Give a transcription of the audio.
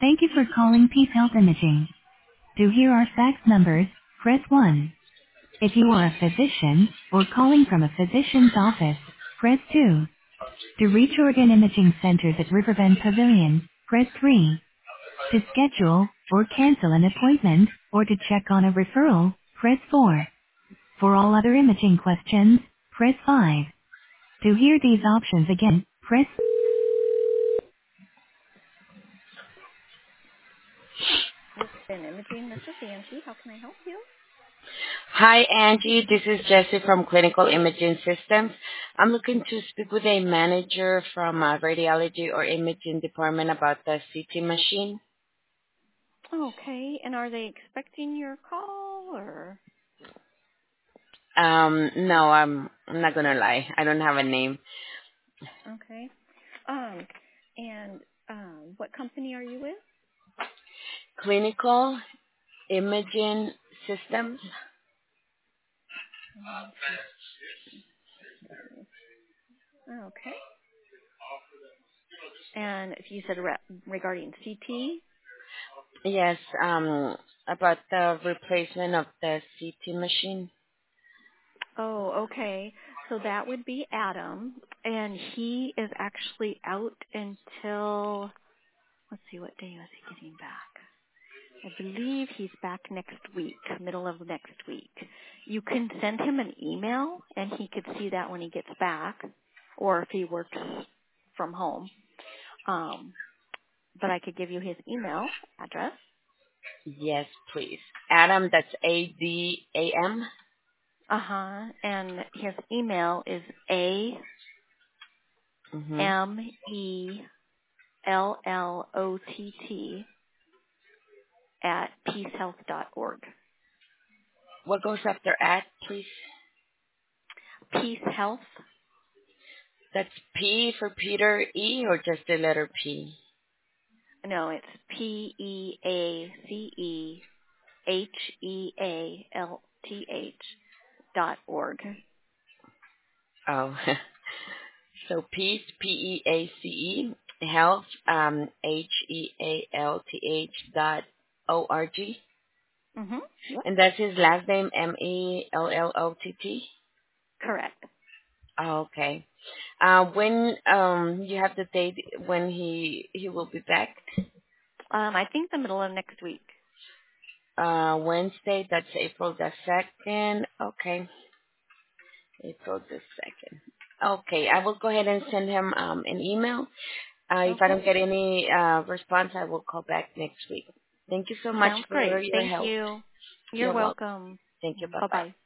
Thank you for calling Peace Health Imaging. To hear our fax numbers, press 1. If you are a physician, or calling from a physician's office, press 2. To reach Organ Imaging Centers at Riverbend Pavilion, press 3. To schedule, or cancel an appointment, or to check on a referral, press 4. For all other imaging questions, press 5. To hear these options again, press. Riverbend Imaging, this is Angie. How can I help you? Hi, Angie. This is Jessie from Clinical Imaging Systems. I'm looking to speak with a manager from radiology or imaging department about the CT machine. Okay, and are they expecting your call or? No, I'm not gonna lie. I don't have a name. Okay. Um, and what company are you with? Clinical Imaging Systems. Okay. And if you said regarding CT? Yes, about the replacement of the CT machine. Oh, okay. So that would be Adam, and he is actually out until, let's see, what day is he getting back? I believe he's back next week, middle of next week. You can send him an email, and he could see that when he gets back, or if he works from home. But I could give you his email address. Yes, please. Adam, that's ADAM. Uh-huh. And his email is Mm-hmm. AMELLOTT at peacehealth.org. What goes after at, please? Peace Health? That's P for Peter, E, or just the letter P? No, it's PEACEHEALTH .org. Oh, so peace, P-E-A-C-E, health, H-E-A-L-T-H dot O-R-G. Mm-hmm. Yep. And that's his last name, M-E-L-L-O-T-T? Correct. Oh, okay. When you have the date when he will be back? I think the middle of next week. Wednesday, that's April the 2nd. Okay, April the 2nd. Okay, I will go ahead and send him an email. If I Okay. don't get any response, I will call back next week. Thank you so much Sounds for great. your Thank help. you. You're You're welcome. welcome. Thank you. Bye-bye. Bye-bye.